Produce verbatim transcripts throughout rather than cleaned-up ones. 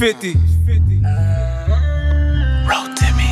fifty. Roll to me.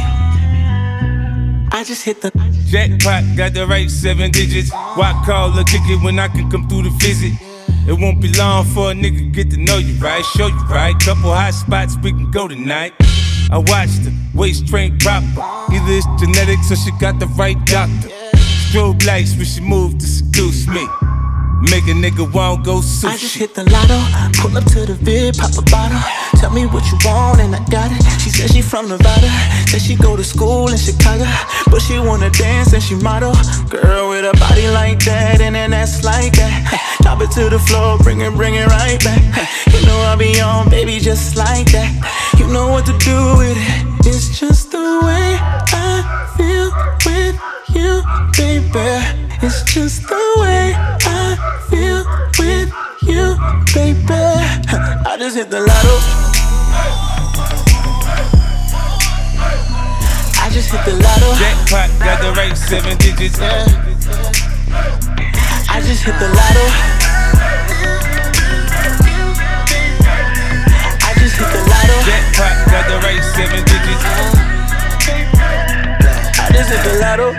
I just hit the jackpot, got the right seven digits. Why call or kick it when I can come through to visit? It won't be long for a nigga get to know you right, show you right. Couple hot spots, we can go tonight. I watched her, waist train proper. Either it's genetics or she got the right doctor. Strobe lights when she moved to seduce me. Make a nigga want go sushi. I just hit the lotto, pull up to the vid, pop a bottle. Tell me what you want and I got it. She said she from Nevada, said she go to school in Chicago, but she wanna dance and she model. Girl with a body like that and an ass like that. Drop it to the floor, bring it, bring it right back. You know I be on, baby, just like that. You know what to do with it. It's just the way I feel with you, baby. It's just the way I feel with you, baby. I just hit the lotto. I just hit the lotto. Jackpot, got the right seven digits. Yeah. I just hit the lotto. I just hit the lotto. Jackpot, got the right seven digits. I just hit the lotto.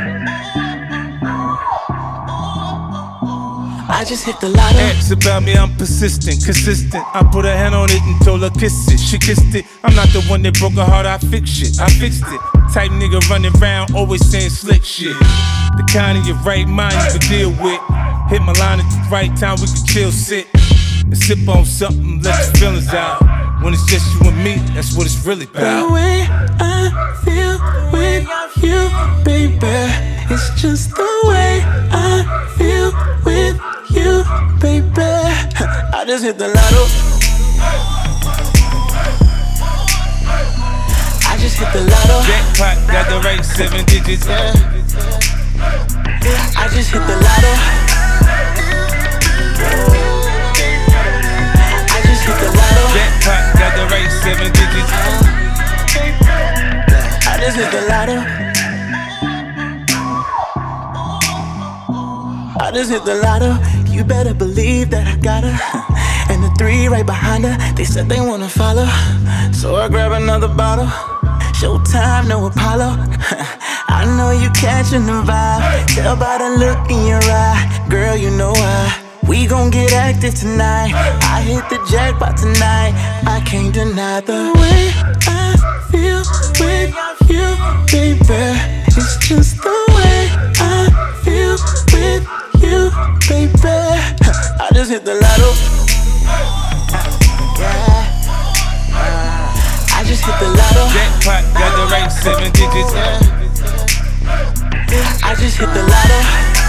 I just hit the lotto. Ask about me, I'm persistent, consistent. I put a hand on it and told her kiss it. She kissed it. I'm not the one that broke her heart, I fixed shit. I fixed it. Type nigga running around, always saying slick shit. The kind of your right mind you can deal with. Hit my line at the right time, we can chill, sit and sip on something, let your feelings out. When it's just you and me, that's what it's really about. The way I feel with you, baby. It's just the way I feel with you, baby. I just hit the lotto. I just hit the lotto. Jackpot, got the right seven digits. Yeah. I just hit the lotto. I just hit the lotto. Jackpot, got the right seven digits. I just hit the lotto. I just hit the lotto. You better believe that I got her. And the three right behind her, they said they wanna follow. So I grab another bottle. Showtime, no Apollo. I know you catching the vibe. Tell by the look in your eye. Girl, you know why. We gon' get active tonight. I hit the jackpot tonight. I can't deny the way I feel with you, baby. It's just the way I feel with you, baby. I just hit the lotto. Yeah. I just hit the lotto. Jackpot, got the right seven digits. Yeah. I just hit the lotto.